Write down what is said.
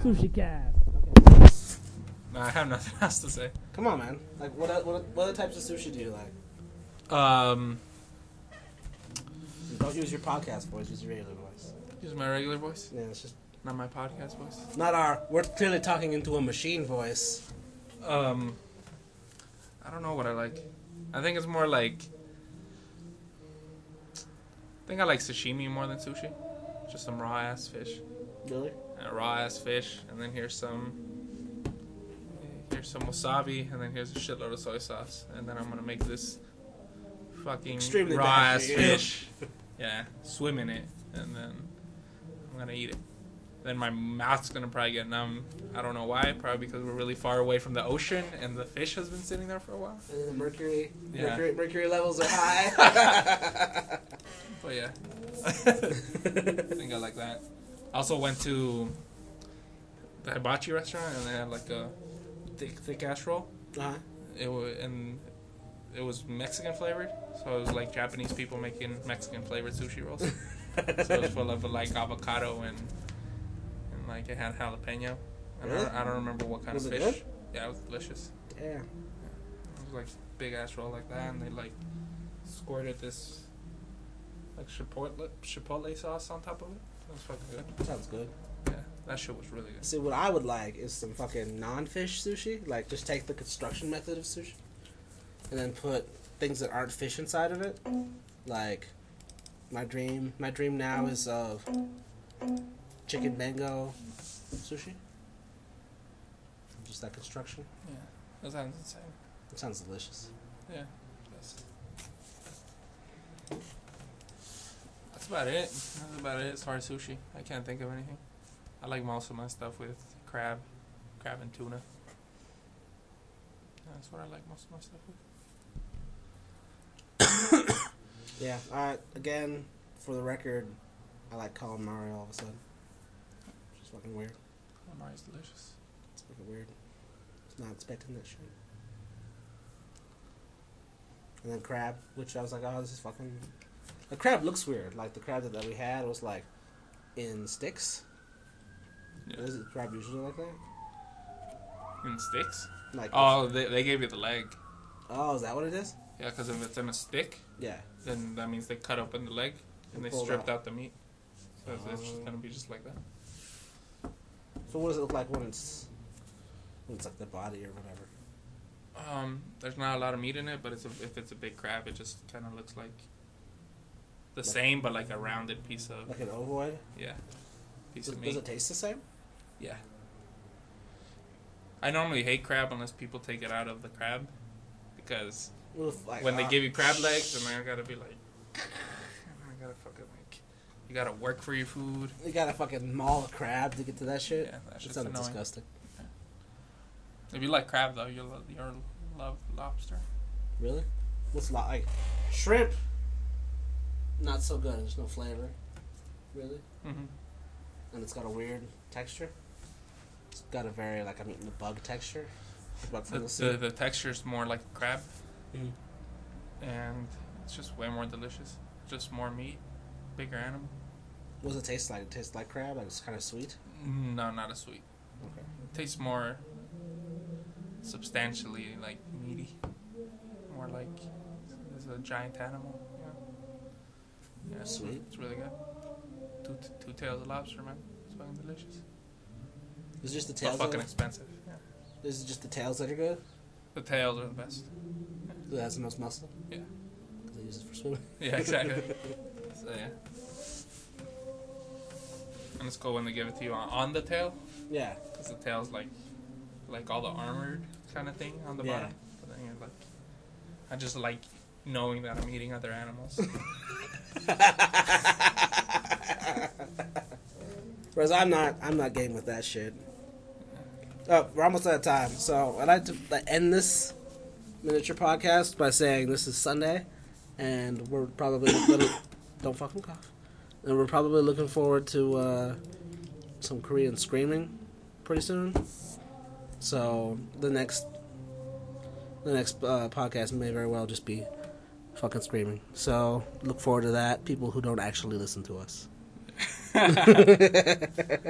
Sushi Cast. Okay. No, I have nothing else to say. Come on, man. Like, what other types of sushi do you like? Don't use your podcast voice. Use your regular voice. Use my regular voice? Yeah, it's just Not my podcast voice? not our. We're clearly talking into a machine voice. I don't know what I like. I think it's more like... I think I like sashimi more than sushi. Just some raw-ass fish. Really? Raw-ass fish, and then here's some wasabi, and then here's a shitload of soy sauce. And then I'm gonna make this fucking Extremely bad raw-ass for you. fish. Yeah, swim in it, and then I'm gonna eat it. Then my mouth's gonna probably get numb. I don't know why. Probably because we're really far away from the ocean, and the fish has been sitting there for a while. And the mercury Yeah. mercury levels are high. But yeah, I think I like that. I also went to the hibachi restaurant, and they had like a thick ass roll. Uh-huh. It was Mexican flavored, so it was like Japanese people making Mexican flavored sushi rolls. So it was full of like avocado and like it had jalapeno. Really? I don't remember what kind Was of it fish. good? Yeah, it was delicious. Yeah. It was like big ass roll like that, and they like squirted this like chipotle sauce on top of it. It was fucking good. Sounds good. Yeah, that shit was really good. See, what I would like is some fucking non-fish sushi. Like, just take the construction method of sushi, and then put things that aren't fish inside of it. Like, my dream now is of chicken mango sushi. Just that construction. Yeah, that sounds insane. It sounds delicious. Yeah, that's about it. That's about it as far as sushi. I can't think of anything. I like most of my stuff with crab and tuna. Yeah, that's what I like most of my stuff with. Yeah. Again, for the record, I like calamari all of a sudden. It's just fucking weird. Calamari's delicious. It's fucking weird. It's not expecting that shit. And then crab, which I was like, oh, this is fucking... The crab looks weird. Like, the crab that we had was, like, in sticks. Yeah. Is it crab usually like that? In sticks? Like, Oh, they gave you the leg. oh, is that what it is? Yeah, because if it's in a stick, Yeah. then that means they cut open the leg and they Pulled stripped out. out the meat. So it's just gonna be just like that. So what does it look like when it's like the body or whatever? There's not a lot of meat in it, but if it's a big crab, it just kind of looks like the same, but like a rounded piece of Like an ovoid? piece Does, of does meat. it taste the same? Yeah. I normally hate crab unless people take it out of the crab, because Like, when they give you crab legs, then I gotta be like, I gotta fucking like, you gotta work for your food. You gotta fucking maul a crab to get to that shit? Yeah, that That shit's sounds annoying. disgusting. If you like crab though, you'll love lobster. Really? What's like shrimp? Not so good. There's no flavor. Really? Mm-hmm. And it's got a weird texture. It's got a very like I'm eating a bug texture. Bug from the sea. The texture's more like crab, Mhm. and it's just way more delicious. Just more meat, bigger animal. What does it taste like? It tastes like crab. Like it's kind of sweet. No, not as sweet. Okay. It tastes more substantially like meaty. More like it's a giant animal. Yeah. Yeah, Sweet. It's really good. Two tails of lobster, man. It's fucking delicious. Is it just the It's not tails? fucking expensive. Yeah. Is it just the tails that are good? The tails are the best. It has the most muscle. Yeah. Because they use it for swimming. Yeah, exactly. So yeah. And it's cool when they give it to you on the tail, Yeah. because the tail's like all the armored kind of thing on the Yeah. bottom. But then you're like, I just like knowing that I'm eating other animals. Whereas I'm not game with that shit. Oh, we're almost out of time. So I'd like to end this miniature podcast by saying this is Sunday, and we're probably don't fucking cough. And we're probably looking forward to some Korean screaming pretty soon. So the next podcast may very well just be fucking screaming. So look forward to that. People who don't actually listen to us.